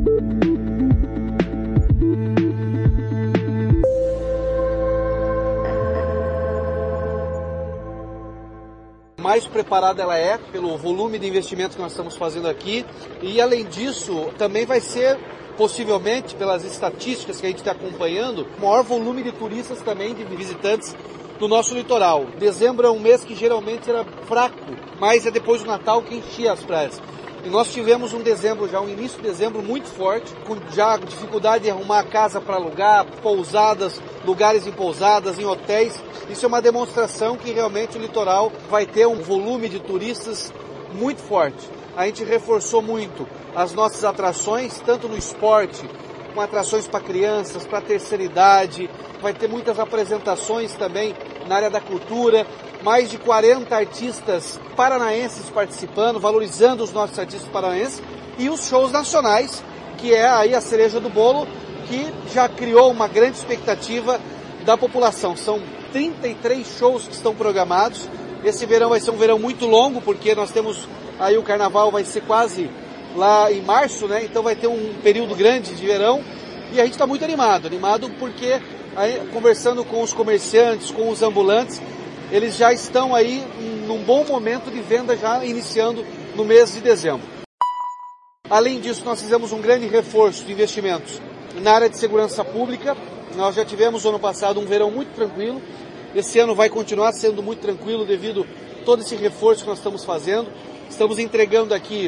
Mais preparada ela é pelo volume de investimento que nós estamos fazendo aqui e, além disso, também vai ser, possivelmente, pelas estatísticas que a gente está acompanhando, o maior volume de turistas também, de visitantes do nosso litoral. Dezembro é um mês que geralmente era fraco, mas é depois do Natal que enchia as praias. E nós tivemos um dezembro já, um início de dezembro muito forte, com já dificuldade de arrumar casa para alugar, pousadas, lugares em pousadas, em hotéis. Isso é uma demonstração que realmente o litoral vai ter um volume de turistas muito forte. A gente reforçou muito as nossas atrações, tanto no esporte, com atrações para crianças, para a terceira idade. Vai ter muitas apresentações também na área da cultura. Mais de 40 artistas paranaenses participando, valorizando os nossos artistas paranaenses. E os shows nacionais, que é aí a cereja do bolo, que já criou uma grande expectativa da população. São 33 shows que estão programados. Esse verão vai ser um verão muito longo, porque nós temos aí o carnaval vai ser quase lá em março, né? Então vai ter um período grande de verão e a gente está muito animado porque aí, conversando com os comerciantes, com os ambulantes, eles já estão aí num bom momento de venda já iniciando no mês de dezembro. Além disso, nós fizemos um grande reforço de investimentos na área de segurança pública. Nós já tivemos ano passado um verão muito tranquilo. Esse ano vai continuar sendo muito tranquilo devido a todo esse reforço que nós estamos fazendo. Estamos entregando aqui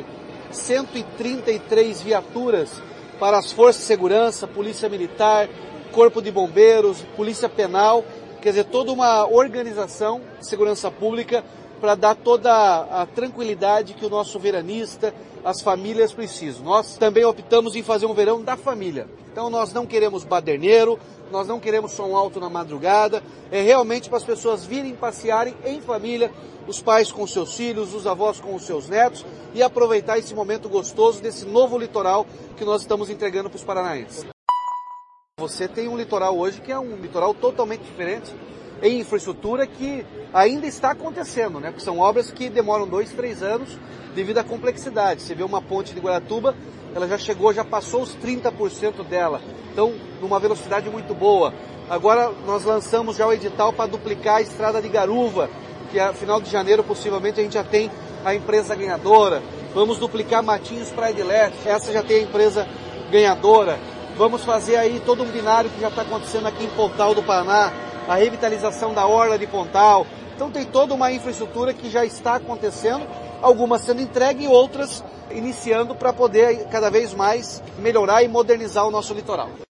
133 viaturas para as forças de segurança, Polícia Militar, Corpo de Bombeiros, Polícia Penal, quer dizer, toda uma organização de segurança pública para dar toda a tranquilidade que o nosso veranista, as famílias precisam. Nós também optamos em fazer um verão da família. Então nós não queremos baderneiro, nós não queremos som alto na madrugada, é realmente para as pessoas virem passearem em família, os pais com os seus filhos, os avós com os seus netos e aproveitar esse momento gostoso desse novo litoral que nós estamos entregando para os paranaenses. Você tem um litoral hoje que é um litoral totalmente diferente em infraestrutura que ainda está acontecendo, né? Porque são obras que demoram 2, 3 anos devido à complexidade. Você vê uma ponte de Guaratuba, ela já passou os 30% dela, então numa velocidade muito boa. Agora nós lançamos já o edital para duplicar a estrada de Garuva, que a final de janeiro possivelmente a gente já tem a empresa ganhadora. Vamos duplicar Matinhos Praia de Leste, essa já tem a empresa ganhadora. Vamos fazer aí todo um binário que já está acontecendo aqui em Pontal do Paraná, a revitalização da orla de Pontal. Então tem toda uma infraestrutura que já está acontecendo, algumas sendo entregue e outras iniciando para poder cada vez mais melhorar e modernizar o nosso litoral.